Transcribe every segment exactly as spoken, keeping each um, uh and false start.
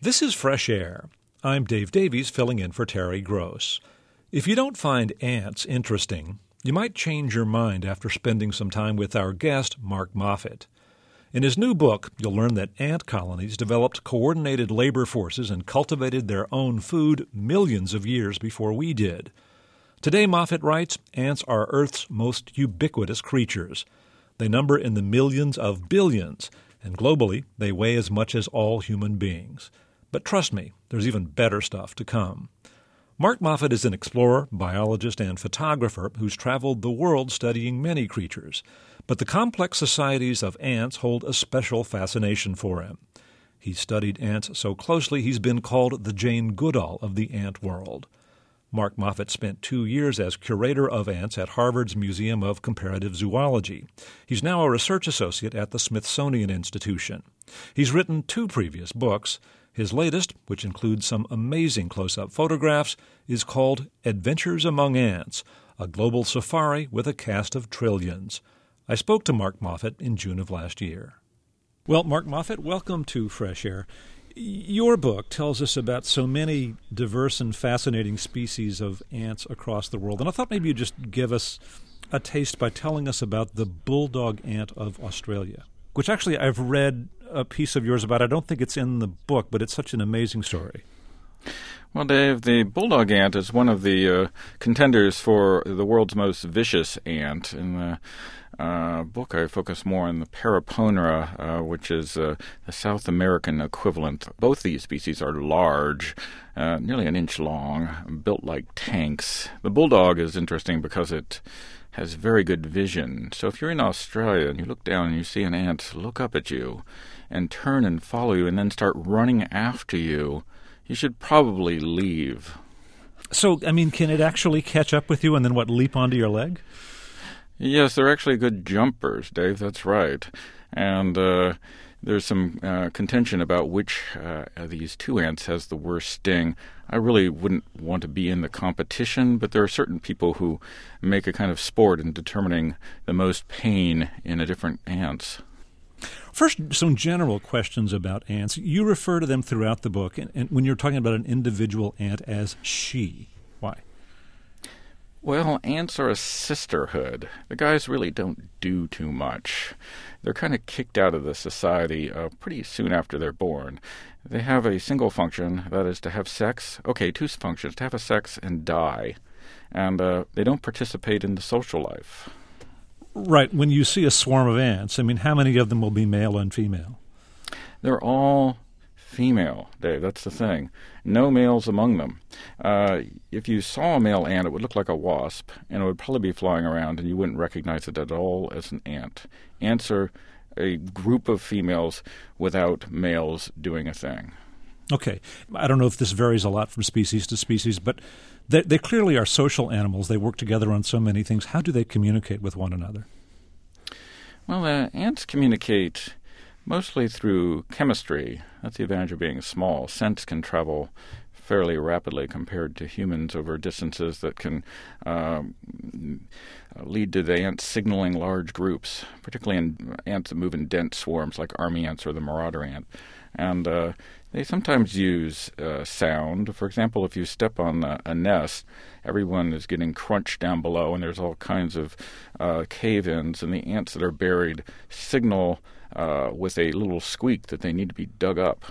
This is Fresh Air. I'm Dave Davies, filling in for Terry Gross. If you don't find ants interesting, you might change your mind after spending some time with our guest, Mark Moffett. In his new book, you'll learn that ant colonies developed coordinated labor forces and cultivated their own food millions of years before we did. Today, Moffett writes, ants are Earth's most ubiquitous creatures. They number in the millions of billions, and globally, they weigh as much as all human beings. But trust me, there's even better stuff to come. Mark Moffett is an explorer, biologist, and photographer who's traveled the world studying many creatures. But the complex societies of ants hold a special fascination for him. He's studied ants so closely he's been called the Jane Goodall of the ant world. Mark Moffett spent two years as curator of ants at Harvard's Museum of Comparative Zoology. He's now a research associate at the Smithsonian Institution. He's written two previous books. His latest, which includes some amazing close-up photographs, is called Adventures Among Ants, a global safari with a cast of trillions. I spoke to Mark Moffett in June of last year. Well, Mark Moffett, welcome to Fresh Air. Your book tells us about so many diverse and fascinating species of ants across the world, and I thought maybe you'd just give us a taste by telling us about the bulldog ant of Australia, which actually I've read a piece of yours about. I don't think it's in the book, but it's such an amazing story. Well, Dave, the bulldog ant is one of the uh, contenders for the world's most vicious ant. In the uh, book, I focus more on the Paraponera, uh, which is uh, the South American equivalent. Both these species are large, uh, nearly an inch long, built like tanks. The bulldog is interesting because it has very good vision. So if you're in Australia and you look down and you see an ant look up at you and turn and follow you and then start running after you, you should probably leave. So, I mean, can it actually catch up with you and then, what, leap onto your leg? Yes, they're actually good jumpers, Dave. That's right. And uh, there's some uh, contention about which uh, of these two ants has the worst sting. I really wouldn't want to be in the competition, but there are certain people who make a kind of sport in determining the most pain in a different ants. First, some general questions about ants. You refer to them throughout the book, and, and when you're talking about an individual ant, as she. Why? Well, ants are a sisterhood. The guys really don't do too much. They're kind of kicked out of the society uh, pretty soon after they're born. They have a single function, that is to have sex. Okay, two functions, to have a sex and die. And uh, they don't participate in the social life. Right. When you see a swarm of ants, I mean, how many of them will be male and female? They're all female, Dave. That's the thing. No males among them. Uh, if you saw a male ant, it would look like a wasp, and it would probably be flying around, and you wouldn't recognize it at all as an ant. Ants are a group of females without males doing a thing. Okay. I don't know if this varies a lot from species to species, but they, they clearly are social animals. They work together on so many things. How do they communicate with one another? Well, uh, ants communicate mostly through chemistry. That's the advantage of being small. Scents can travel fairly rapidly compared to humans over distances that can um, lead to the ants signaling large groups, particularly in ants that move in dense swarms like army ants or the marauder ant. And uh, they sometimes use uh, sound. For example, if you step on a, a nest, everyone is getting crunched down below, and there's all kinds of uh, cave-ins, and the ants that are buried signal uh, with a little squeak that they need to be dug up.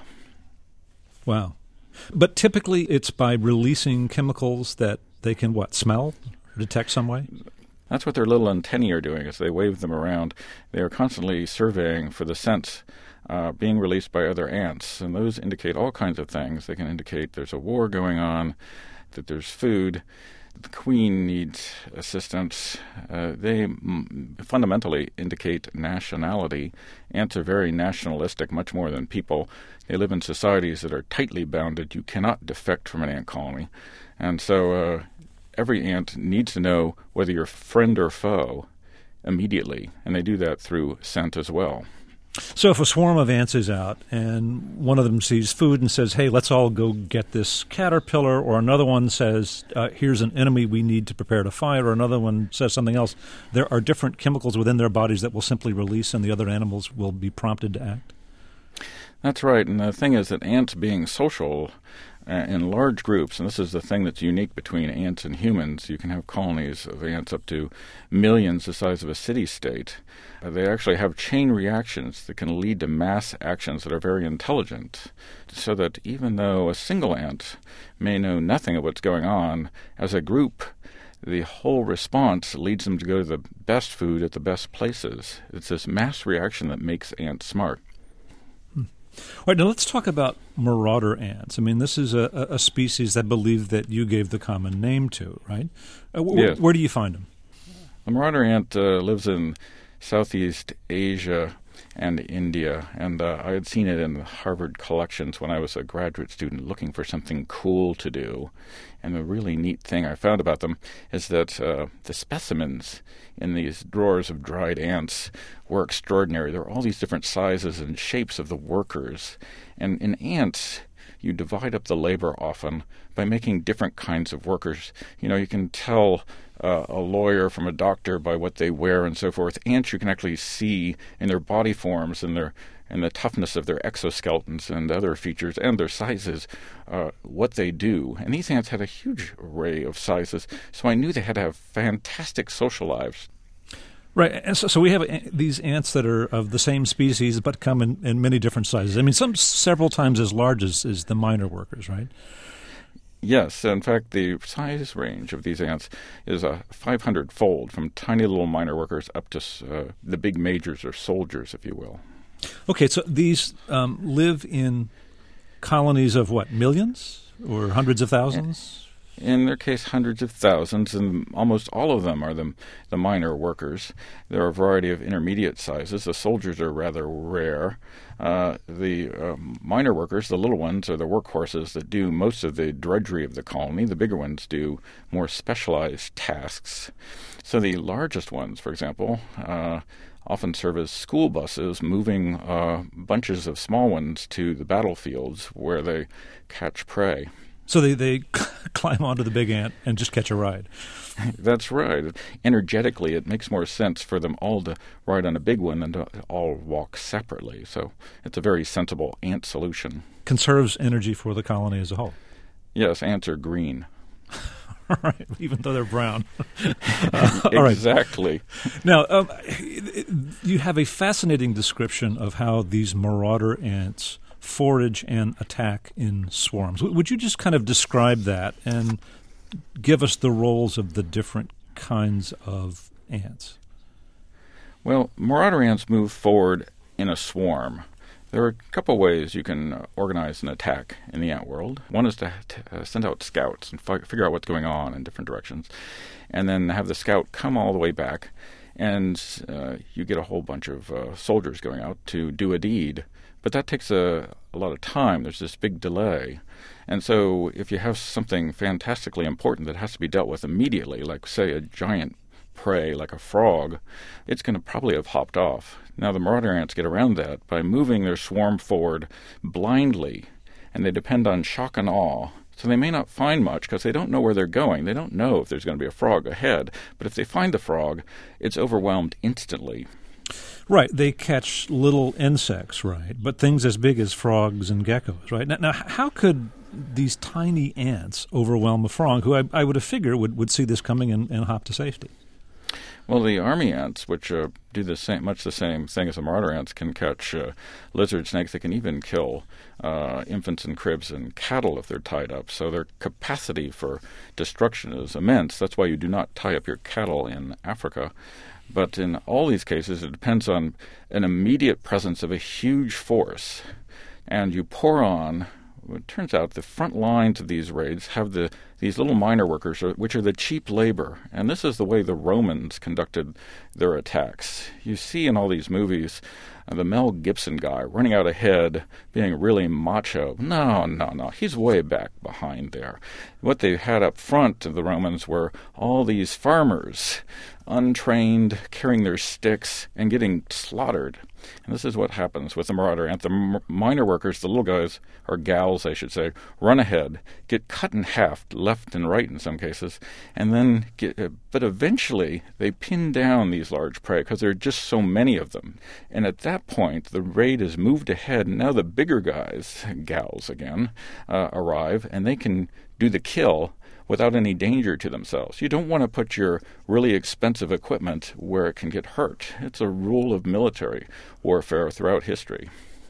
Wow. But typically it's by releasing chemicals that they can, what, smell or detect some way? That's what their little antennae are doing as they wave them around. They are constantly surveying for the scents uh, being released by other ants, and those indicate all kinds of things. They can indicate there's a war going on, that there's food, the queen needs assistance. Uh, they m- fundamentally indicate nationality. Ants are very nationalistic, much more than people. They live in societies that are tightly bounded. You cannot defect from an ant colony. And so uh, every ant needs to know whether you're friend or foe immediately, and they do that through scent as well. So if a swarm of ants is out and one of them sees food and says, hey, let's all go get this caterpillar, or another one says, uh, here's an enemy we need to prepare to fight, or another one says something else, there are different chemicals within their bodies that will simply release and the other animals will be prompted to act? That's right. And the thing is that ants being social uh, in large groups, and this is the thing that's unique between ants and humans, you can have colonies of ants up to millions the size of a city-state. Uh, they actually have chain reactions that can lead to mass actions that are very intelligent, so that even though a single ant may know nothing of what's going on, as a group, the whole response leads them to go to the best food at the best places. It's this mass reaction that makes ants smart. All right, now let's talk about marauder ants. I mean, this is a, a species that I believe that you gave the common name to, right? Uh, wh- yes. Where do you find them? The marauder ant uh, lives in Southeast Asia and India, and uh, I had seen it in the Harvard collections when I was a graduate student looking for something cool to do. And the really neat thing I found about them is that uh, the specimens in these drawers of dried ants were extraordinary. There are all these different sizes and shapes of the workers. And in ants, you divide up the labor often by making different kinds of workers. You know, you can tell uh, a lawyer from a doctor by what they wear and so forth. Ants you can actually see in their body forms and their and the toughness of their exoskeletons and other features and their sizes, uh, what they do. And these ants had a huge array of sizes, so I knew they had to have fantastic social lives. Right, and so, so we have these ants that are of the same species but come in, in many different sizes. I mean, some several times as large as, as the miner workers, right? Yes, in fact, the size range of these ants is a five hundred fold, from tiny little miner workers up to uh, the big majors or soldiers, if you will. Okay, so these um, live in colonies of what, millions or hundreds of thousands? In their case, hundreds of thousands, and almost all of them are the, the miner workers. There are a variety of intermediate sizes. The soldiers are rather rare. Uh, the uh, miner workers, the little ones, are the workhorses that do most of the drudgery of the colony. The bigger ones do more specialized tasks. So the largest ones, for example, uh, often serve as school buses, moving uh, bunches of small ones to the battlefields where they catch prey. So they, they climb onto the big ant and just catch a ride. That's right. Energetically, it makes more sense for them all to ride on a big one than to all walk separately. So it's a very sensible ant solution. Conserves energy for the colony as a whole. Yes, ants are green. All right, even though they're brown. uh, all exactly. Right. Now, um, you have a fascinating description of how these marauder ants forage and attack in swarms. Would you just kind of describe that and give us the roles of the different kinds of ants? Well, marauder ants move forward in a swarm. There are a couple ways you can organize an attack in the ant world. One is to t- uh, send out scouts and fi- figure out what's going on in different directions, and then have the scout come all the way back, and uh, you get a whole bunch of uh, soldiers going out to do a deed. But that takes a, a lot of time. There's this big delay. And so if you have something fantastically important that has to be dealt with immediately, like, say, a giant prey like a frog, it's going to probably have hopped off. Now, the marauder ants get around that by moving their swarm forward blindly, and they depend on shock and awe. So they may not find much because they don't know where they're going. They don't know if there's going to be a frog ahead. But if they find the frog, it's overwhelmed instantly. Right. They catch little insects, right? But things as big as frogs and geckos, right? Now, now how could these tiny ants overwhelm a frog who I, I would have figured would, would see this coming and, and hop to safety? Well, the army ants, which uh, do the same, much the same thing as the marauder ants, can catch uh, lizard snakes. They can even kill uh, infants in cribs and cattle if they're tied up. So their capacity for destruction is immense. That's why you do not tie up your cattle in Africa. But in all these cases, it depends on an immediate presence of a huge force. And you pour on, it turns out the front lines of these raids have the these little miner workers, which are the cheap labor. And this is the way the Romans conducted their attacks. You see in all these movies uh, the Mel Gibson guy running out ahead, being really macho. No, no, no. He's way back behind there. What they had up front of the Romans were all these farmers, untrained, carrying their sticks and getting slaughtered. And this is what happens with the marauder ant. The m- miner workers, the little guys, or gals, I should say, run ahead, get cut in half, left and right in some cases, and then get, uh, but eventually they pin down these large prey because there are just so many of them. And at that point, the raid has moved ahead, and now the bigger guys, gals again, uh, arrive, and they can do the kill without any danger to themselves. You don't want to put your really expensive equipment where it can get hurt. It's a rule of military warfare throughout history.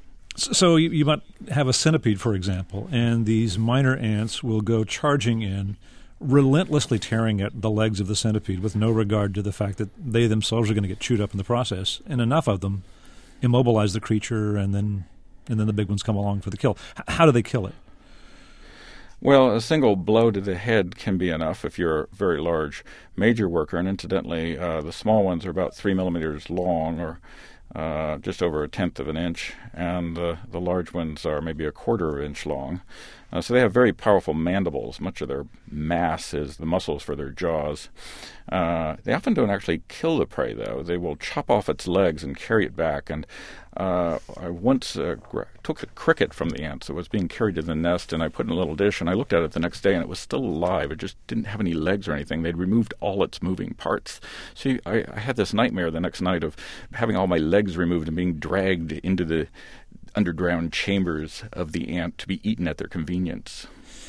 So you, you might have a centipede, for example, and these minor ants will go charging in, relentlessly tearing at the legs of the centipede with no regard to the fact that they themselves are going to get chewed up in the process, and enough of them immobilize the creature, and then and then the big ones come along for the kill. H- how do they kill it? Well, a single blow to the head can be enough if you're a very large major worker, and incidentally, uh, the small ones are about three millimeters long, or Uh, just over a tenth of an inch, and uh, the large ones are maybe a quarter of an inch long. Uh, so they have very powerful mandibles. Much of their mass is the muscles for their jaws. Uh, they often don't actually kill the prey, though. They will chop off its legs and carry it back. And uh, I once uh, gra- took a cricket from the ants that was being carried to the nest, and I put it in a little dish, and I looked at it the next day, and it was still alive. It just didn't have any legs or anything. They'd removed all its moving parts. So I, I had this nightmare the next night of having all my legs removed and being dragged into the underground chambers of the ant to be eaten at their convenience.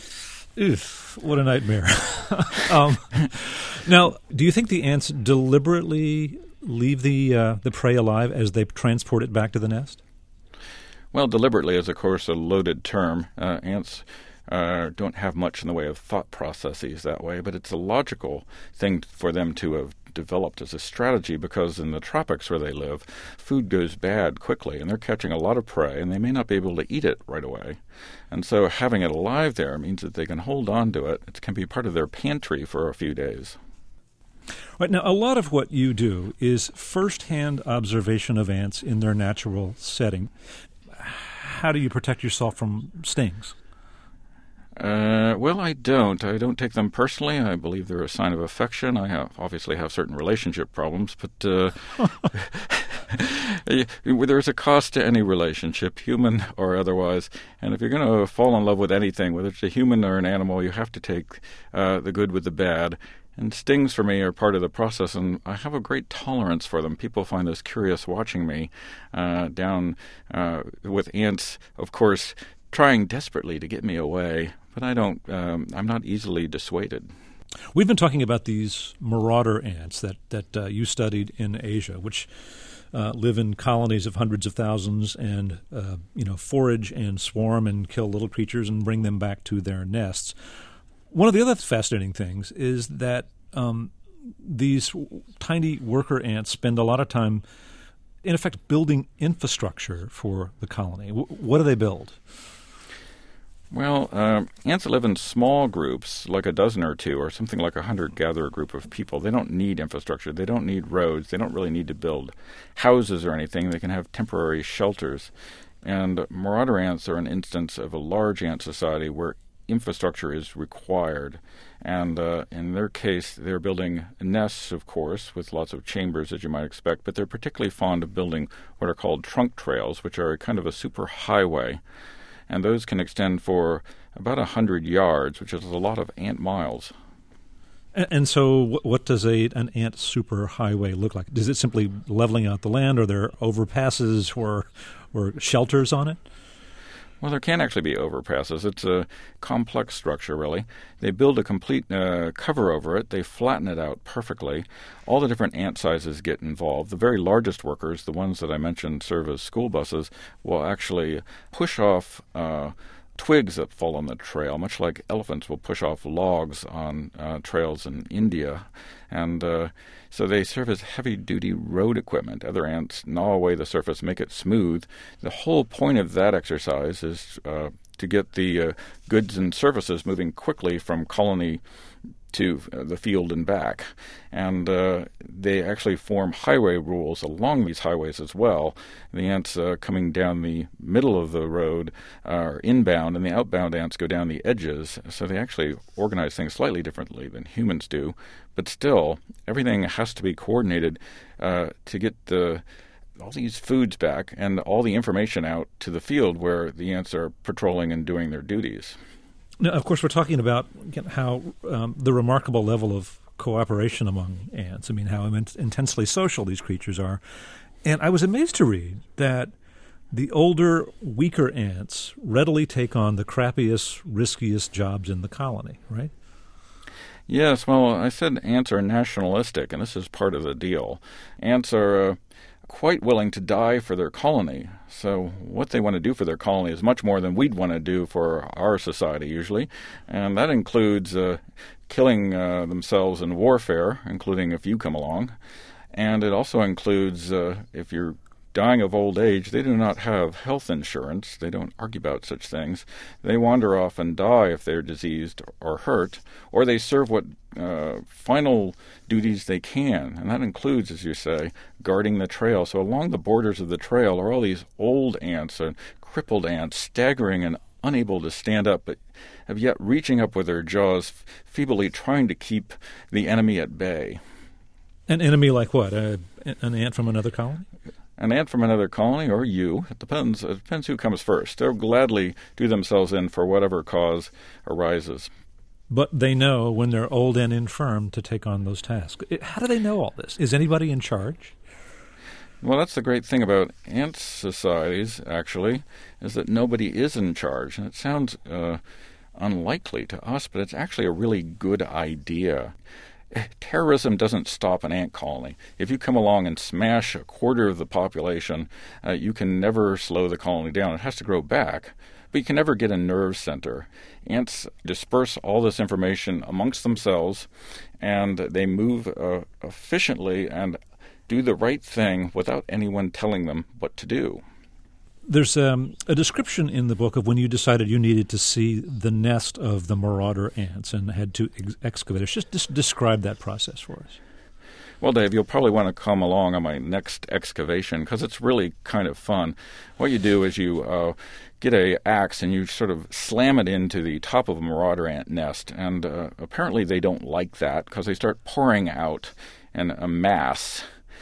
Oof, what a nightmare. um, now, do you think the ants deliberately leave the uh, the prey alive as they transport it back to the nest? Well, deliberately is, of course, a loaded term. Uh, ants uh, don't have much in the way of thought processes that way, but it's a logical thing for them to have developed as a strategy, because in the tropics where they live, food goes bad quickly, and they're catching a lot of prey, and they may not be able to eat it right away. And so having it alive there means that they can hold on to it. It can be part of their pantry for a few days. Right, now, a lot of what you do is first-hand observation of ants in their natural setting. How do you protect yourself from stings? Uh, well, I don't. I don't take them personally. I believe they're a sign of affection. I have, obviously have certain relationship problems, but uh, there's a cost to any relationship, human or otherwise. And if you're going to fall in love with anything, whether it's a human or an animal, you have to take uh, the good with the bad. And stings for me are part of the process, and I have a great tolerance for them. People find this curious watching me uh, down uh, with ants, of course, trying desperately to get me away. But I don't, um, I'm not easily dissuaded. We've been talking about these marauder ants that, that uh, you studied in Asia, which uh, live in colonies of hundreds of thousands and, uh, you know, forage and swarm and kill little creatures and bring them back to their nests. One of the other fascinating things is that um, these tiny worker ants spend a lot of time, in effect, building infrastructure for the colony. W- what do they build? Well, uh, ants live in small groups, like a dozen or two, or something like a hunter-gatherer group of people. They don't need infrastructure. They don't need roads. They don't really need to build houses or anything. They can have temporary shelters. And marauder ants are an instance of a large ant society where infrastructure is required. And uh, in their case, they're building nests, of course, with lots of chambers, as you might expect, but they're particularly fond of building what are called trunk trails, which are kind of a super highway. And those can extend for about one hundred yards, which is a lot of ant miles. And, and so what does a an ant superhighway look like? Is it simply leveling out the land? Are there overpasses or, or shelters on it? Well, there can actually be overpasses. It's a complex structure, really. They build a complete uh, cover over it. They flatten it out perfectly. All the different ant sizes get involved. The very largest workers, the ones that I mentioned serve as school buses, will actually push off uh, twigs that fall on the trail, much like elephants will push off logs on uh, trails in India. And uh, so they serve as heavy-duty road equipment. Other ants gnaw away the surface, make it smooth. The whole point of that exercise is uh, to get the uh, goods and services moving quickly from colony to uh, the field and back. And uh, they actually form highway rules along these highways as well. The ants uh, coming down the middle of the road are inbound, and the outbound ants go down the edges. So they actually organize things slightly differently than humans do. But still, everything has to be coordinated uh, to get the all these foods back and all the information out to the field where the ants are patrolling and doing their duties. Now, of course, we're talking about how um, the remarkable level of cooperation among ants. I mean, how in- intensely social these creatures are. And I was amazed to read that the older, weaker ants readily take on the crappiest, riskiest jobs in the colony, right? Yes, well, I said ants are nationalistic, and this is part of the deal. Ants are uh, quite willing to die for their colony. So what they want to do for their colony is much more than we'd want to do for our society usually. And that includes uh, killing uh, themselves in warfare, including if you come along. And it also includes uh, if you're dying of old age, they do not have health insurance. They don't argue about such things. They wander off and die if they're diseased or hurt, or they serve what uh, final duties they can. And that includes, as you say, guarding the trail. So along the borders of the trail are all these old ants and crippled ants, staggering and unable to stand up, but have yet reaching up with their jaws, feebly trying to keep the enemy at bay. An enemy like what? Uh, an ant from another colony? An ant from another colony, or you. It depends. It depends who comes first. They'll gladly do themselves in for whatever cause arises. But they know when they're old and infirm to take on those tasks. How do they know all this? Is anybody in charge? Well, that's the great thing about ant societies, actually, is that nobody is in charge. And it sounds uh, unlikely to us, but it's actually a really good idea. Terrorism doesn't stop an ant colony. If you come along and smash a quarter of the population, uh, you can never slow the colony down. It has to grow back, but you can never get a nerve center. Ants disperse all this information amongst themselves, and they move uh, efficiently and do the right thing without anyone telling them what to do. There's um, a description in the book of when you decided you needed to see the nest of the marauder ants and had to ex- excavate it. Just, just describe that process for us. Well, Dave, you'll probably want to come along on my next excavation because it's really kind of fun. What you do is you uh, get a axe and you sort of slam it into the top of a marauder ant nest, and uh, apparently they don't like that because they start pouring out in a mass.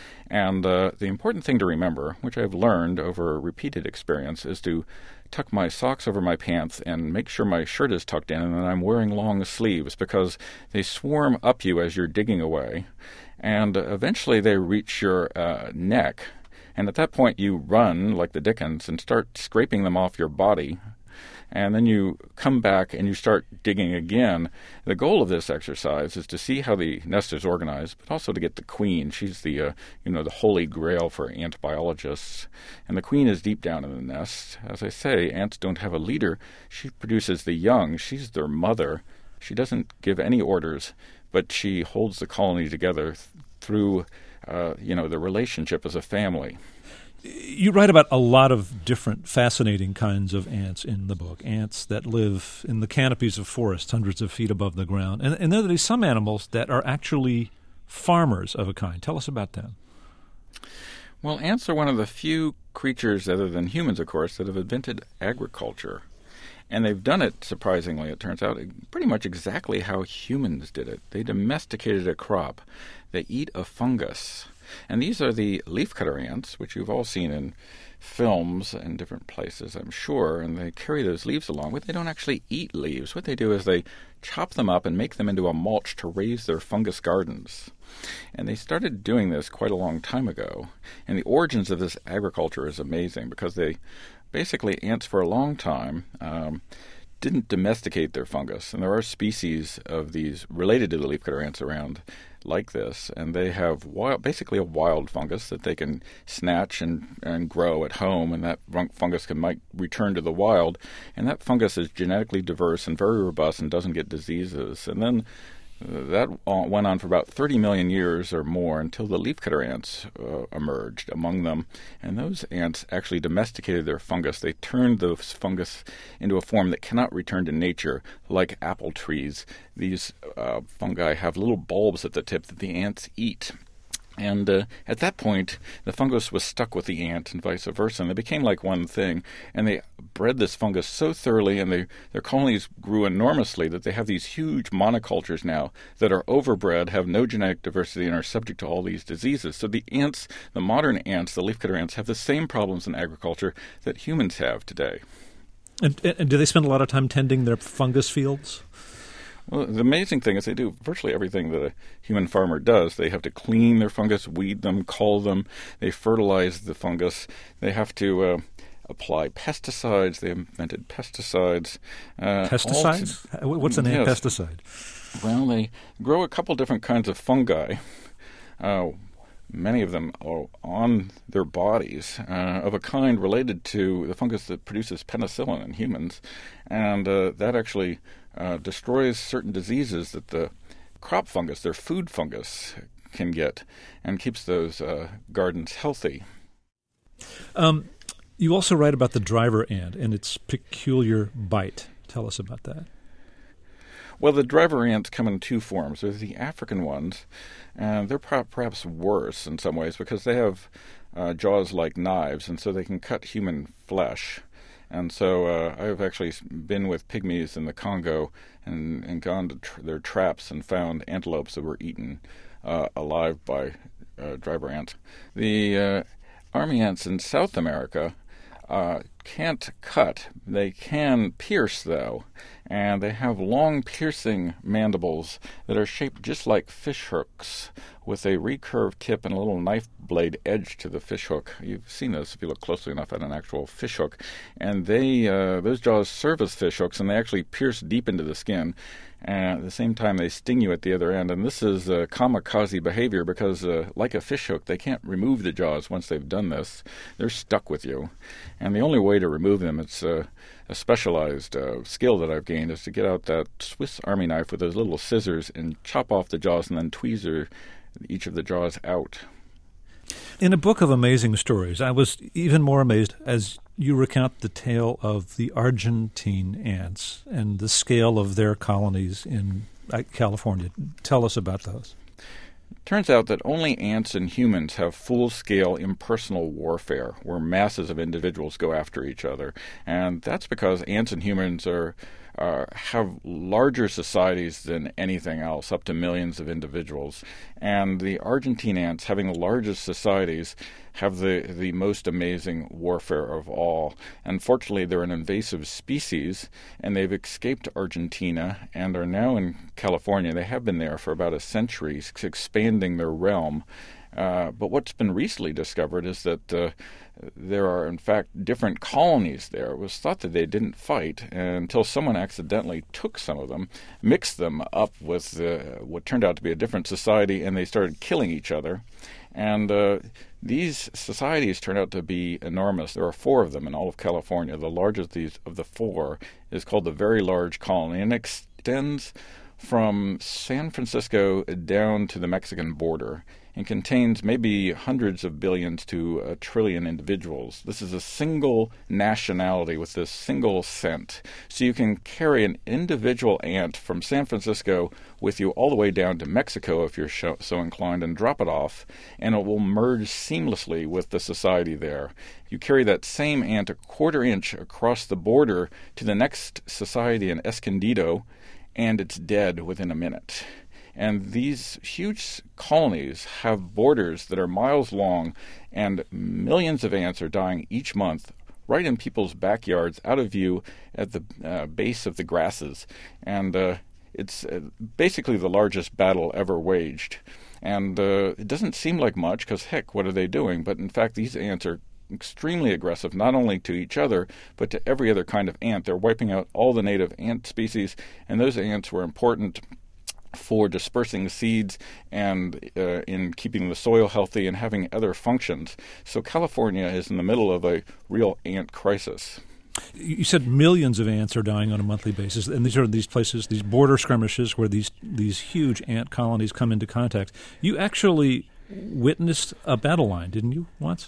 And uh, the important thing to remember, which I've learned over repeated experience, is to tuck my socks over my pants and make sure my shirt is tucked in and that I'm wearing long sleeves because they swarm up you as you're digging away. And eventually they reach your uh, neck. And at that point you run like the Dickens and start scraping them off your body. And then you come back and you start digging again. The goal of this exercise is to see how the nest is organized, but also to get the queen. She's the, uh, you know, the holy grail for ant biologists. And the queen is deep down in the nest. As I say, ants don't have a leader. She produces the young. She's their mother. She doesn't give any orders, but she holds the colony together th- through, uh, you know, the relationship as a family. You write about a lot of different fascinating kinds of ants in the book, ants that live in the canopies of forests hundreds of feet above the ground. And, and there are some animals that are actually farmers of a kind. Tell us about them. Well, ants are one of the few creatures, other than humans, of course, that have invented agriculture. And they've done it, surprisingly, it turns out, pretty much exactly how humans did it. They domesticated a crop. They eat a fungus. And these are the leafcutter ants, which you've all seen in films in different places, I'm sure, and they carry those leaves along, but they don't actually eat leaves. What they do is they chop them up and make them into a mulch to raise their fungus gardens. And they started doing this quite a long time ago. And the origins of this agriculture is amazing because they basically, ants for a long time um, didn't domesticate their fungus. And there are species of these related to the leafcutter ants around like this, and they have wild, basically a wild fungus that they can snatch and, and grow at home, and that fungus can might return to the wild, and that fungus is genetically diverse and very robust and doesn't get diseases. And then uh, that went on for about thirty million years or more until the leafcutter ants uh, emerged among them, and those ants actually domesticated their fungus. They turned the fungus into a form that cannot return to nature, like apple trees. These uh, fungi have little bulbs at the tip that the ants eat. And uh, at that point, the fungus was stuck with the ant and vice versa, and they became like one thing. And they bred this fungus so thoroughly, and they, their colonies grew enormously that they have these huge monocultures now that are overbred, have no genetic diversity, and are subject to all these diseases. So the ants, the modern ants, the leafcutter ants, have the same problems in agriculture that humans have today. And, and do they spend a lot of time tending their fungus fields? Well, the amazing thing is they do virtually everything that a human farmer does. They have to clean their fungus, weed them, cull them. They fertilize the fungus. They have to uh, apply pesticides. They invented pesticides. Uh, pesticides? To, What's an yes. pesticide? Well, they grow a couple different kinds of fungi. Uh, many of them are on their bodies uh, of a kind related to the fungus that produces penicillin in humans. And uh, that actually uh, destroys certain diseases that the crop fungus, their food fungus, can get and keeps those uh, gardens healthy. Um, you also write about the driver ant and its peculiar bite. Tell us about that. Well, the driver ants come in two forms. There's the African ones, and they're per- perhaps worse in some ways because they have uh, jaws like knives, and so they can cut human flesh. And so uh, I've actually been with pygmies in the Congo and, and gone to tr- their traps and found antelopes that were eaten uh, alive by uh, driver ants. The uh, army ants in South America uh, can't cut. They can pierce, though, and they have long piercing mandibles that are shaped just like fish hooks with a recurved tip and a little knife blade edge to the fish hook. You've seen this if you look closely enough at an actual fish hook. And they uh, those jaws serve as fish hooks, and they actually pierce deep into the skin. And at the same time, they sting you at the other end. And this is uh, kamikaze behavior because, uh, like a fish hook, they can't remove the jaws once they've done this. They're stuck with you. And the only way to remove them, it's uh, a specialized uh, skill that I've gained, is to get out that Swiss Army knife with those little scissors and chop off the jaws and then tweezer each of the jaws out. In a book of amazing stories, I was even more amazed as you recount the tale of the Argentine ants and the scale of their colonies in California. Tell us about those. Turns out that only ants and humans have full-scale impersonal warfare, where masses of individuals go after each other. And that's because ants and humans are uh, have larger societies than anything else, up to millions of individuals. And the Argentine ants, having the largest societies, have the, the most amazing warfare of all. Unfortunately, they're an invasive species, and they've escaped Argentina and are now in California. They have been there for about a century, expanding their realm. Uh, but what's been recently discovered is that uh, there are, in fact, different colonies there. It was thought that they didn't fight until someone accidentally took some of them, mixed them up with uh, what turned out to be a different society, and they started killing each other. And uh, these societies turned out to be enormous. There are four of them in all of California. The largest of these of the four is called the Very Large Colony, and extends from San Francisco down to the Mexican border, and contains maybe hundreds of billions to a trillion individuals. This is a single nationality with this single scent. So you can carry an individual ant from San Francisco with you all the way down to Mexico if you're so inclined, and drop it off, and it will merge seamlessly with the society there. You carry that same ant a quarter inch across the border to the next society in Escondido, and it's dead within a minute. And these huge colonies have borders that are miles long, and millions of ants are dying each month right in people's backyards, out of view at the uh, base of the grasses. And uh, it's uh, basically the largest battle ever waged. And uh, it doesn't seem like much because, heck, what are they doing? But in fact, these ants are extremely aggressive, not only to each other, but to every other kind of ant. They're wiping out all the native ant species, and those ants were important for dispersing seeds and uh, in keeping the soil healthy and having other functions. So California is in the middle of a real ant crisis. You said millions of ants are dying on a monthly basis, and these are these places, these border skirmishes where these these huge ant colonies come into contact. You actually witnessed a battle line, didn't you, once?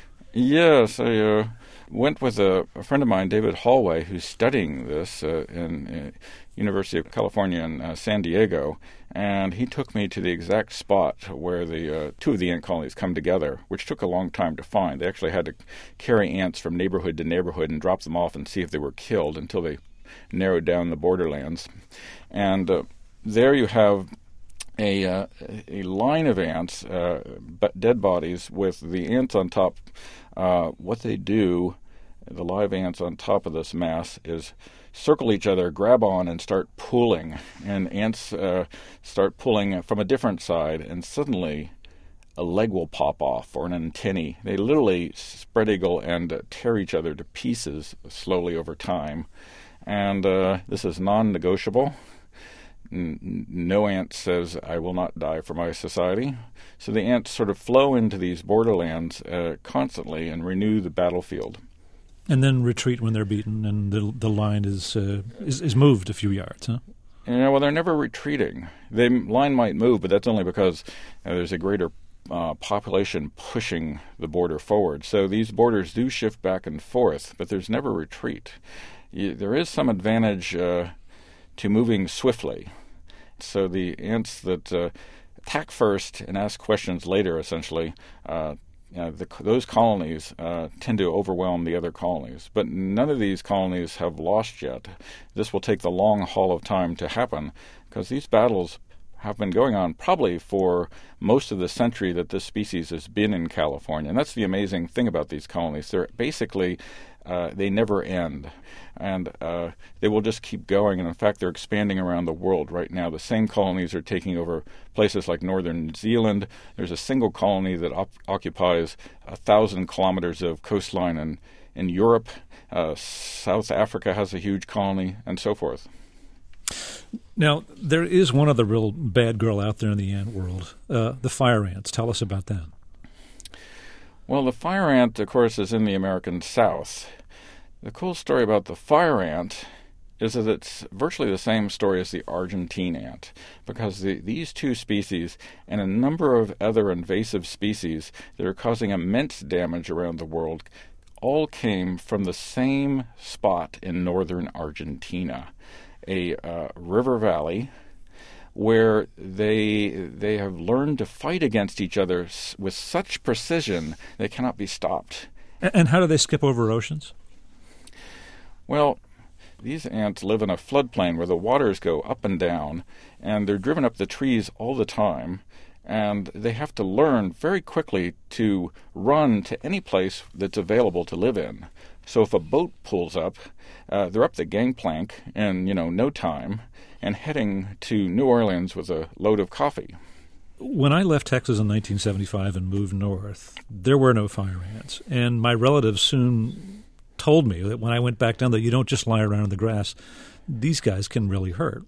Yes, I uh, went with a, a friend of mine, David Hallway, who's studying this uh, in uh, University of California in uh, San Diego, and he took me to the exact spot where the uh, two of the ant colonies come together, which took a long time to find. They actually had to carry ants from neighborhood to neighborhood and drop them off and see if they were killed until they narrowed down the borderlands. And uh, there you have a uh, a line of ants, uh, but dead bodies with the ants on top. Uh, what they do the live ants on top of this mass is circle each other, grab on, and start pulling. And ants uh, start pulling from a different side, and suddenly a leg will pop off or an antennae. They literally spread eagle and uh, tear each other to pieces slowly over time. And uh, this is non-negotiable. N- no ant says, I will not die for my society. So the ants sort of flow into these borderlands uh, constantly and renew the battlefield. And then retreat when they're beaten, and the the line is uh, is, is moved a few yards, huh? Yeah, well, they're never retreating. The line might move, but that's only because uh, there's a greater uh, population pushing the border forward. So these borders do shift back and forth, but there's never retreat. You, there is some advantage uh, to moving swiftly. So the ants that uh, attack first and ask questions later, essentially, uh, Uh, the, those colonies uh, tend to overwhelm the other colonies. But none of these colonies have lost yet. This will take the long haul of time to happen, because these battles have been going on probably for most of the century that this species has been in California. And that's the amazing thing about these colonies. They're basically, uh, they never end. And uh, they will just keep going. And in fact, they're expanding around the world right now. The same colonies are taking over places like northern New Zealand. There's a single colony that op- occupies a thousand kilometers of coastline in, in Europe. Uh, South Africa has a huge colony, and so forth. Now, there is one other real bad girl out there in the ant world, uh, the fire ants. Tell us about that. Well, the fire ant, of course, is in the American South. The cool story about the fire ant is that it's virtually the same story as the Argentine ant, because the, these two species and a number of other invasive species that are causing immense damage around the world all came from the same spot in northern Argentina, a uh, river valley where they they have learned to fight against each other with such precision they cannot be stopped. And how do they skip over oceans? Well, these ants live in a floodplain where the waters go up and down, and they're driven up the trees all the time, and they have to learn very quickly to run to any place that's available to live in. So if a boat pulls up, uh, they're up the gangplank in, you know, no time, and heading to New Orleans with a load of coffee. When I left Texas in nineteen seventy-five and moved north, there were no fire ants, and my relatives soon told me that when I went back down that you don't just lie around in the grass. These guys can really hurt.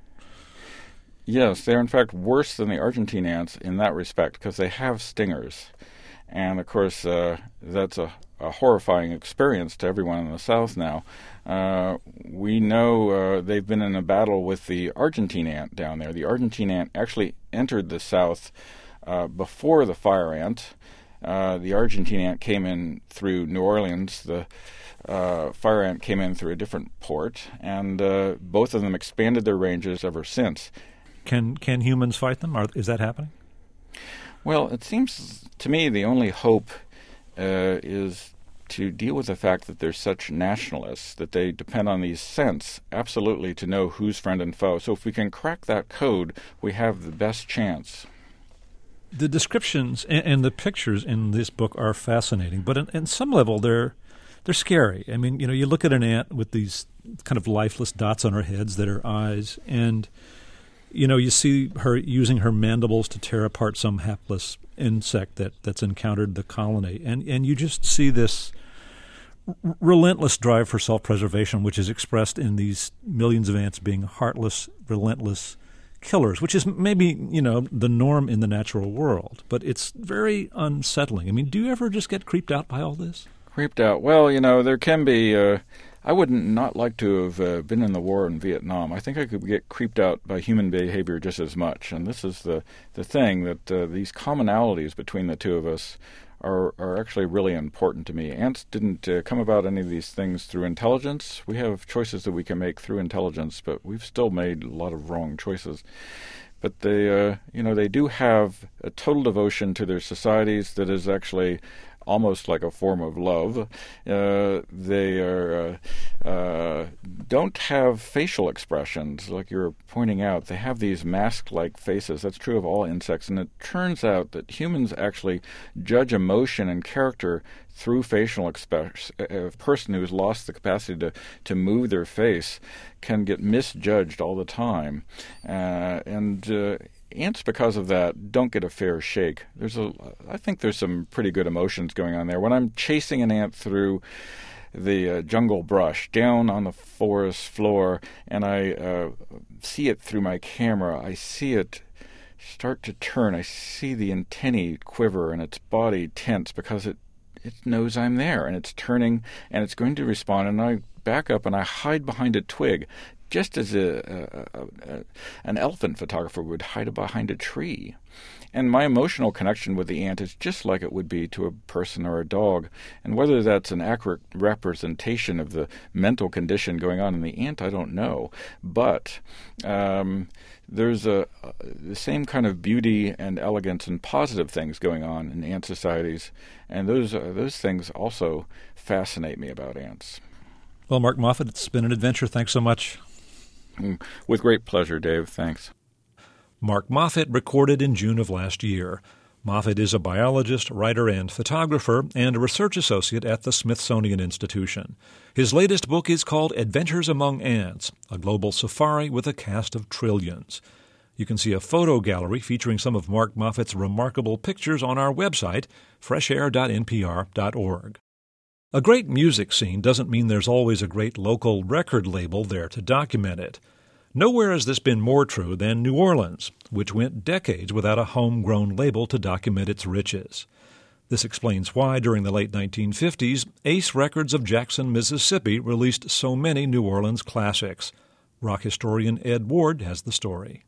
Yes, they're in fact worse than the Argentine ants in that respect because they have stingers. And of course, uh, that's a, a horrifying experience to everyone in the South now. Uh, we know uh, they've been in a battle with the Argentine ant down there. The Argentine ant actually entered the South uh, before the fire ant. Uh, the Argentine ant came in through New Orleans. The uh, fire ant came in through a different port, and uh, both of them expanded their ranges ever since. Can can humans fight them? Are, is that happening? Well, it seems to me the only hope uh, is to deal with the fact that they're such nationalists, that they depend on these scents absolutely to know who's friend and foe. So if we can crack that code, we have the best chance. The descriptions and, and the pictures in this book are fascinating, but in, in some level they're they're scary. I mean, you know, you look at an ant with these kind of lifeless dots on her heads that are eyes, and you know, you see her using her mandibles to tear apart some hapless insect that, that's encountered the colony, and and you just see this r- relentless drive for self-preservation, which is expressed in these millions of ants being heartless, relentless killers, which is maybe, you know, the norm in the natural world, but it's very unsettling. I mean, do you ever just get creeped out by all this? Creeped out? Well, you know, there can be. Uh, I wouldn't not like to have uh, been in the war in Vietnam. I think I could get creeped out by human behavior just as much. And this is the the thing that uh, these commonalities between the two of us are are actually really important to me. Ants didn't uh, come about any of these things through intelligence. We have choices that we can make through intelligence, but we've still made a lot of wrong choices. But they, uh, you know, they do have a total devotion to their societies that is actually almost like a form of love. Uh, they are uh, uh, don't have facial expressions, like you're pointing out. They have these mask-like faces. That's true of all insects, and it turns out that humans actually judge emotion and character through facial expression. A person who's lost the capacity to, to move their face can get misjudged all the time. Uh, and uh, ants, because of that, don't get a fair shake. There's a, I think there's some pretty good emotions going on there. When I'm chasing an ant through the uh, jungle brush down on the forest floor, and I uh, see it through my camera, I see it start to turn. I see the antennae quiver and its body tense because it it knows I'm there, and it's turning, and it's going to respond, and I back up and I hide behind a twig, just as a, a, a, an elephant photographer would hide behind a tree. And my emotional connection with the ant is just like it would be to a person or a dog. And whether that's an accurate representation of the mental condition going on in the ant, I don't know. But um, there's a, a the same kind of beauty and elegance and positive things going on in ant societies, and those uh, those things also fascinate me about ants. Well, Mark Moffett, it's been an adventure. Thanks so much. With great pleasure, Dave. Thanks. Mark Moffett recorded in June of last year. Moffett is a biologist, writer, and photographer, and a research associate at the Smithsonian Institution. His latest book is called Adventures Among Ants, a global safari with a cast of trillions. You can see a photo gallery featuring some of Mark Moffett's remarkable pictures on our website, fresh air dot n p r dot org. A great music scene doesn't mean there's always a great local record label there to document it. Nowhere has this been more true than New Orleans, which went decades without a homegrown label to document its riches. This explains why, during the late nineteen fifties, Ace Records of Jackson, Mississippi released so many New Orleans classics. Rock historian Ed Ward has the story.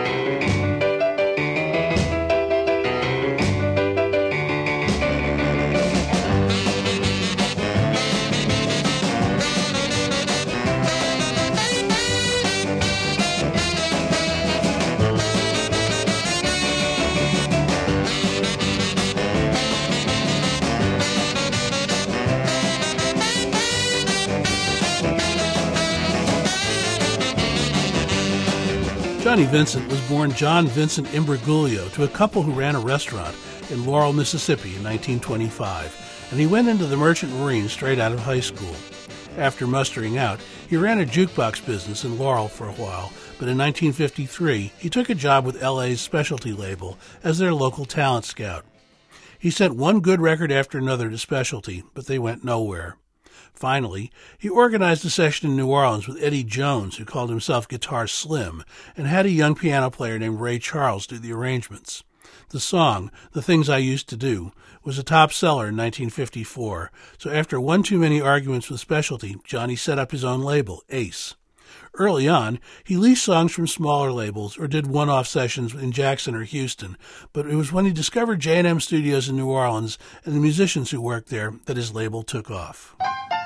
Johnny Vincent was born John Vincent Imbruglia to a couple who ran a restaurant in Laurel, Mississippi in nineteen twenty-five, and he went into the Merchant Marine straight out of high school. After mustering out, he ran a jukebox business in Laurel for a while, but in nineteen fifty-three he took a job with L A's Specialty label as their local talent scout. He sent one good record after another to Specialty, but they went nowhere. Finally, he organized a session in New Orleans with Eddie Jones, who called himself Guitar Slim, and had a young piano player named Ray Charles do the arrangements. The song, The Things I Used to Do, was a top seller in nineteen fifty-four, so after one too many arguments with Specialty, Johnny set up his own label, Ace. Early on, he leased songs from smaller labels or did one-off sessions in Jackson or Houston, but it was when he discovered J and M Studios in New Orleans and the musicians who worked there that his label took off.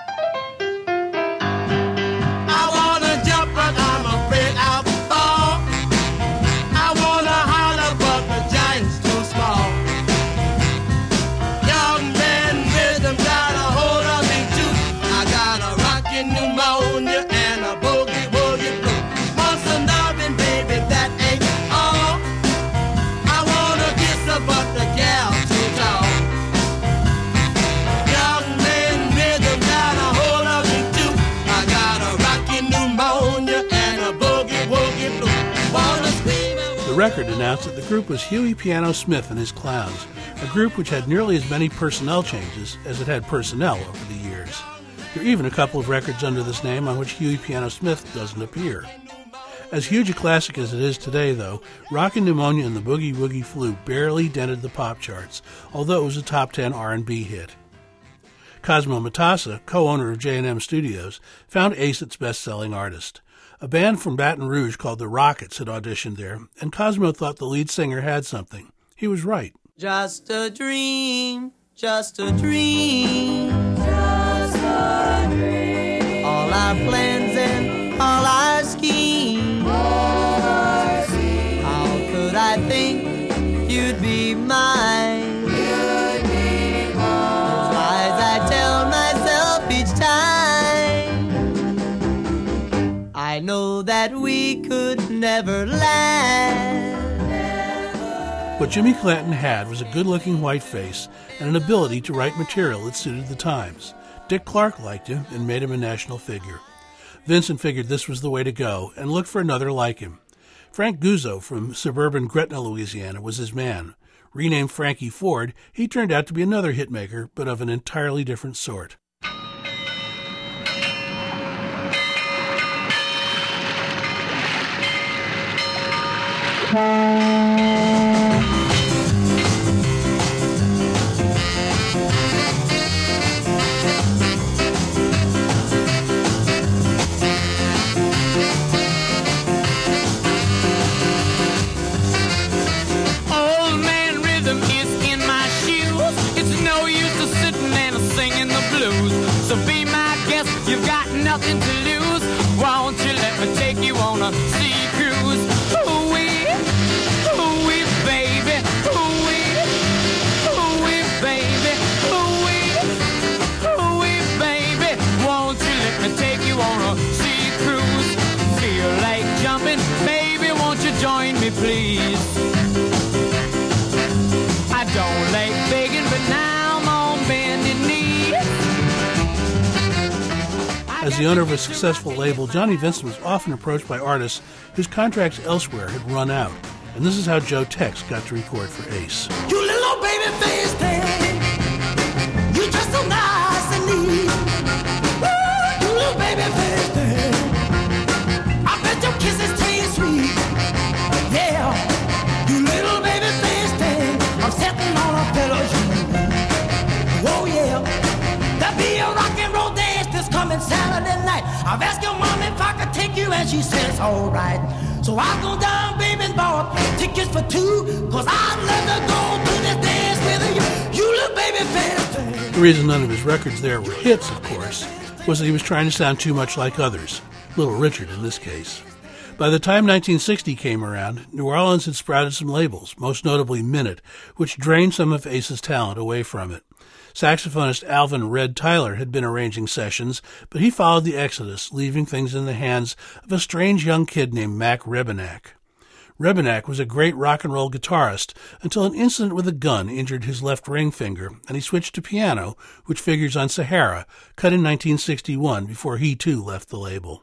The record announced that the group was Huey Piano Smith and his Clowns, a group which had nearly as many personnel changes as it had personnel over the years. There are even a couple of records under this name on which Huey Piano Smith doesn't appear. As huge a classic as it is today, though, Rockin' Pneumonia and the Boogie Woogie Flu barely dented the pop charts, although it was a top ten R and B hit. Cosmo Matassa, co-owner of J and M Studios, found Ace its best-selling artist. A band from Baton Rouge called the Rockets had auditioned there, and Cosmo thought the lead singer had something. He was right. Just a dream, just a dream, just a dream. All our plans and all our schemes, all our schemes. How could I think you'd be mine? You'd be mine. I know that we could never last. What Jimmy Clanton had was a good-looking white face and an ability to write material that suited the times. Dick Clark liked him and made him a national figure. Vincent figured this was the way to go and looked for another like him. Frank Guzzo from suburban Gretna, Louisiana, was his man. Renamed Frankie Ford, he turned out to be another hitmaker, but of an entirely different sort. Nothing to lose. Won't you let me take you on a sea cruise? Ooh-wee, ooh-wee, baby. Ooh-wee, ooh-wee, baby. Ooh-wee, ooh-wee, baby. Won't you let me take you on a sea cruise? Feel like jumping, baby, won't you join me, please? I don't like begging, but now I'm on bended knee. As the owner of a successful label, Johnny Vincent was often approached by artists whose contracts elsewhere had run out. And this is how Joe Tex got to record for Ace. You little baby face thing, you just so nice and neat. Woo, you little baby face thing, I bet your kisses taste sweet. Yeah, you little baby face thing, I'm sitting on a pillow. Oh yeah, there'll be a rock and roll dance this coming Saturday night. I've asked your mom if I could take you, and she says all right. So I go down, baby, and bought tickets for two, cause I'd love to go to this dance with you, you little baby fan. The reason none of his records there were hits, of course, was that he was trying to sound too much like others. Little Richard in this case. By the time nineteen sixty came around, New Orleans had sprouted some labels, most notably Minute, which drained some of Ace's talent away from it. Saxophonist Alvin Red Tyler had been arranging sessions, but he followed the exodus, leaving things in the hands of a strange young kid named Mac Rebennack. Rebennack was a great rock and roll guitarist until an incident with a gun injured his left ring finger, and he switched to piano, which figures on Sahara, cut in nineteen sixty-one before he too left the label.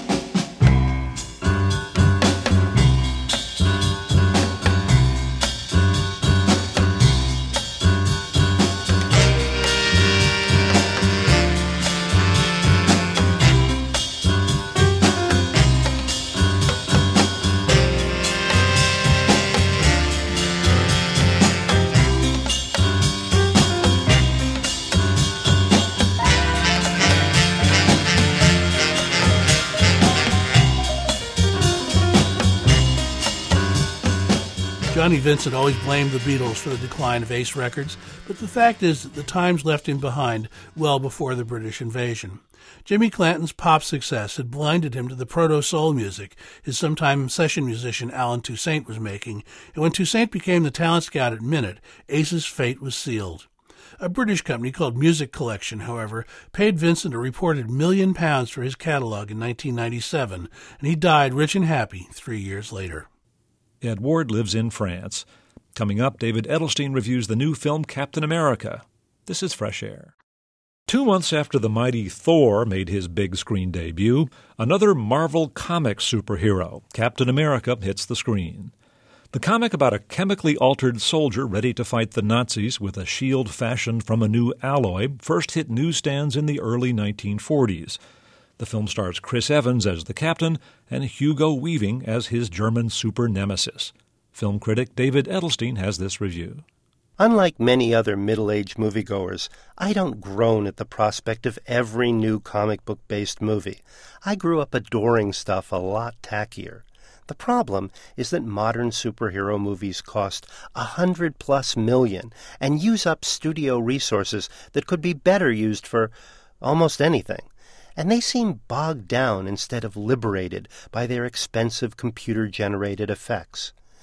Johnny Vincent always blamed the Beatles for the decline of Ace Records, but the fact is that the Times left him behind well before the British invasion. Jimmy Clanton's pop success had blinded him to the proto-soul music his sometime session musician Alan Toussaint was making, and when Toussaint became the talent scout at Minute, Ace's fate was sealed. A British company called Music Collection, however, paid Vincent a reported million pounds for his catalog in nineteen ninety-seven, and he died rich and happy three years later. Ed Ward lives in France. Coming up, David Edelstein reviews the new film Captain America. This is Fresh Air. Two months after the mighty Thor made his big screen debut, another Marvel Comics superhero, Captain America, hits the screen. The comic about a chemically altered soldier ready to fight the Nazis with a shield fashioned from a new alloy first hit newsstands in the early nineteen forties. The film stars Chris Evans as the captain and Hugo Weaving as his German super nemesis. Film critic David Edelstein has this review. Unlike many other middle-aged moviegoers, I don't groan at the prospect of every new comic book-based movie. I grew up adoring stuff a lot tackier. The problem is that modern superhero movies cost a hundred plus million and use up studio resources that could be better used for almost anything. And they seem bogged down instead of liberated by their expensive computer-generated effects.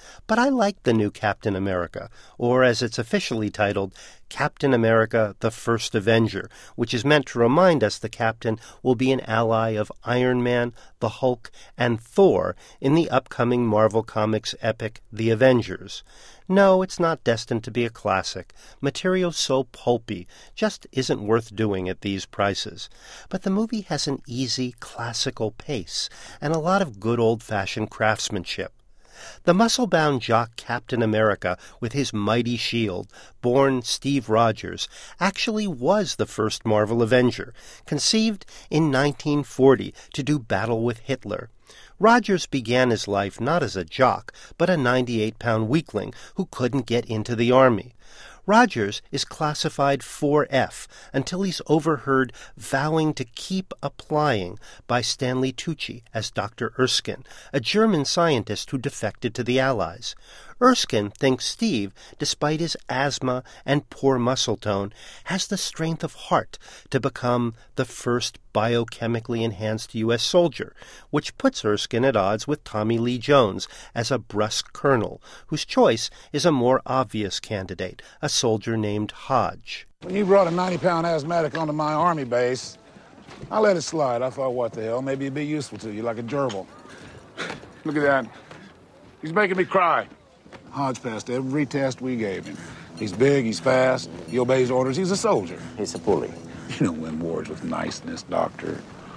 But I like the new Captain America, or as it's officially titled, Captain America the First Avenger, which is meant to remind us the Captain will be an ally of Iron Man, the Hulk, and Thor in the upcoming Marvel Comics epic The Avengers. No, it's not destined to be a classic. Material so pulpy just isn't worth doing at these prices. But the movie has an easy, classical pace and a lot of good old-fashioned craftsmanship. The muscle-bound jock Captain America with his mighty shield, born Steve Rogers, actually was the first Marvel Avenger, conceived in nineteen forty to do battle with Hitler. Rogers began his life not as a jock, but a ninety-eight pound weakling who couldn't get into the army. Rogers is classified four F until he's overheard vowing to keep applying by Stanley Tucci as Doctor Erskine, a German scientist who defected to the Allies. Erskine thinks Steve, despite his asthma and poor muscle tone, has the strength of heart to become the first biochemically enhanced U S soldier, which puts Erskine at odds with Tommy Lee Jones as a brusque colonel, whose choice is a more obvious candidate, a soldier named Hodge. When you brought a ninety pound asthmatic onto my army base, I let it slide. I thought, what the hell, maybe it'd be useful to you, like a gerbil. Look at that. He's making me cry. Hodge passed every test we gave him. He's big, he's fast, he obeys orders, he's a soldier. He's a bully. You don't win wars with niceness, Doctor.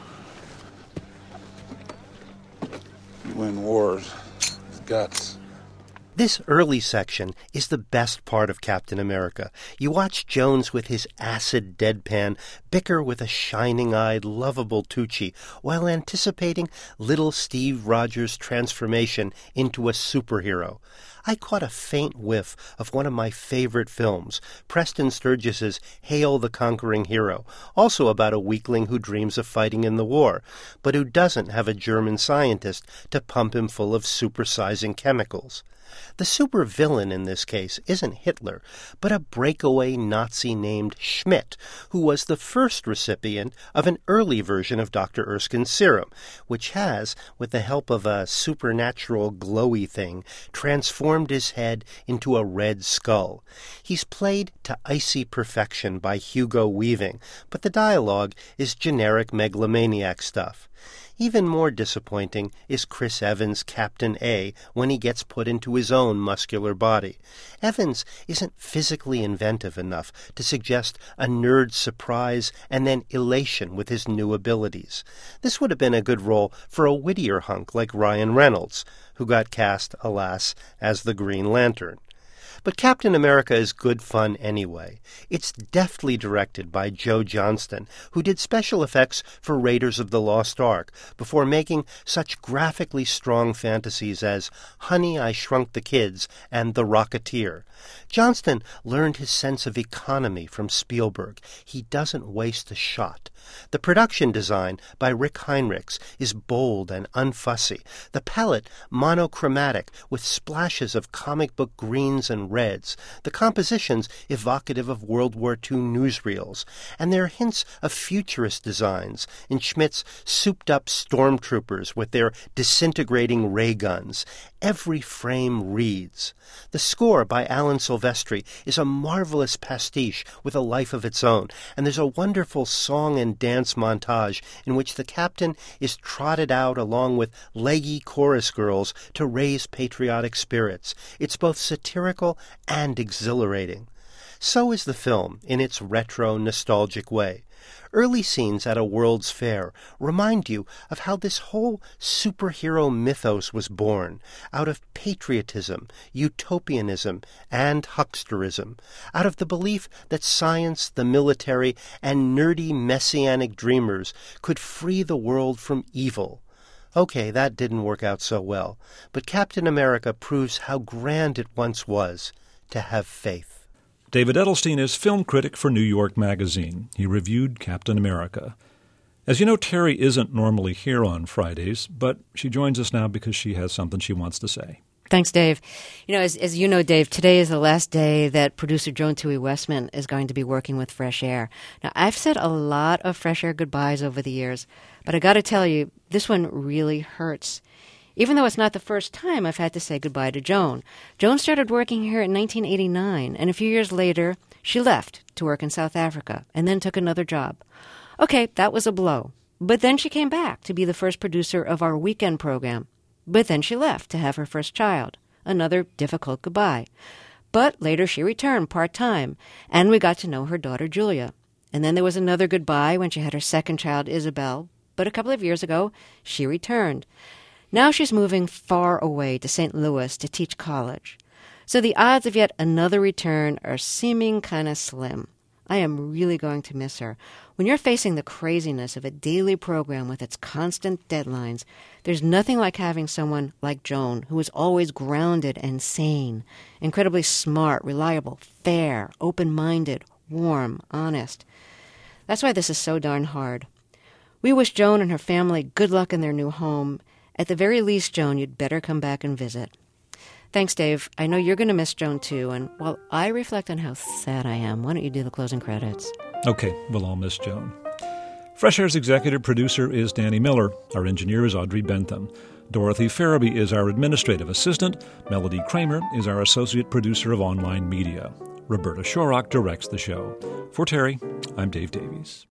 You win wars with guts. This early section is the best part of Captain America. You watch Jones with his acid deadpan bicker with a shining-eyed, lovable Tucci while anticipating little Steve Rogers' transformation into a superhero. I caught a faint whiff of one of my favorite films, Preston Sturges's Hail the Conquering Hero, also about a weakling who dreams of fighting in the war, but who doesn't have a German scientist to pump him full of supersizing chemicals. The supervillain in this case isn't Hitler, but a breakaway Nazi named Schmidt, who was the first recipient of an early version of Doctor Erskine's serum, which has, with the help of a supernatural glowy thing, transformed his head into a red skull. He's played to icy perfection by Hugo Weaving, but the dialogue is generic megalomaniac stuff. Even more disappointing is Chris Evans' Captain A when he gets put into his own muscular body. Evans isn't physically inventive enough to suggest a nerd's surprise and then elation with his new abilities. This would have been a good role for a wittier hunk like Ryan Reynolds, who got cast, alas, as the Green Lantern. But Captain America is good fun anyway. It's deftly directed by Joe Johnston, who did special effects for Raiders of the Lost Ark before making such graphically strong fantasies as Honey, I Shrunk the Kids and The Rocketeer. Johnston learned his sense of economy from Spielberg. He doesn't waste a shot. The production design by Rick Heinrichs is bold and unfussy, the palette monochromatic with splashes of comic book greens and reds, the compositions evocative of World War Two newsreels, and there are hints of futurist designs in Schmidt's souped-up stormtroopers with their disintegrating ray guns. Every frame reads. The score by Alan Silvestri is a marvelous pastiche with a life of its own, and there's a wonderful song and dance montage in which the captain is trotted out along with leggy chorus girls to raise patriotic spirits. It's both satirical and exhilarating. So is the film in its retro, nostalgic way. Early scenes at a World's Fair remind you of how this whole superhero mythos was born, out of patriotism, utopianism, and hucksterism, out of the belief that science, the military, and nerdy messianic dreamers could free the world from evil. Okay, that didn't work out so well, but Captain America proves how grand it once was to have faith. David Edelstein is film critic for New York Magazine. He reviewed Captain America. As you know, Terry isn't normally here on Fridays, but she joins us now because she has something she wants to say. Thanks, Dave. You know, as, as you know, Dave, today is the last day that producer Joan Tui Westman is going to be working with Fresh Air. Now, I've said a lot of Fresh Air goodbyes over the years, but I got to tell you, this one really hurts. even though it's not the first time I've had to say goodbye to Joan. Joan started working here in nineteen eighty-nine, and a few years later, she left to work in South Africa and then took another job. Okay, that was a blow. But then she came back to be the first producer of our weekend program. But then she left to have her first child. Another difficult goodbye. But later she returned part-time, and we got to know her daughter Julia. And then there was another goodbye when she had her second child, Isabel. But a couple of years ago, she returned. Now she's moving far away to Saint Louis to teach college. So the odds of yet another return are seeming kind of slim. I am really going to miss her. When you're facing the craziness of a daily program with its constant deadlines, there's nothing like having someone like Joan, who is always grounded and sane, incredibly smart, reliable, fair, open-minded, warm, honest. That's why this is so darn hard. We wish Joan and her family good luck in their new home. At the very least, Joan, you'd better come back and visit. Thanks, Dave. I know you're going to miss Joan, too, and while I reflect on how sad I am, why don't you do the closing credits? Okay, we'll all miss Joan. Fresh Air's executive producer is Danny Miller. Our engineer is Audrey Bentham. Dorothy Farabee is our administrative assistant. Melody Kramer is our associate producer of online media. Roberta Shorrock directs the show. For Terry, I'm Dave Davies.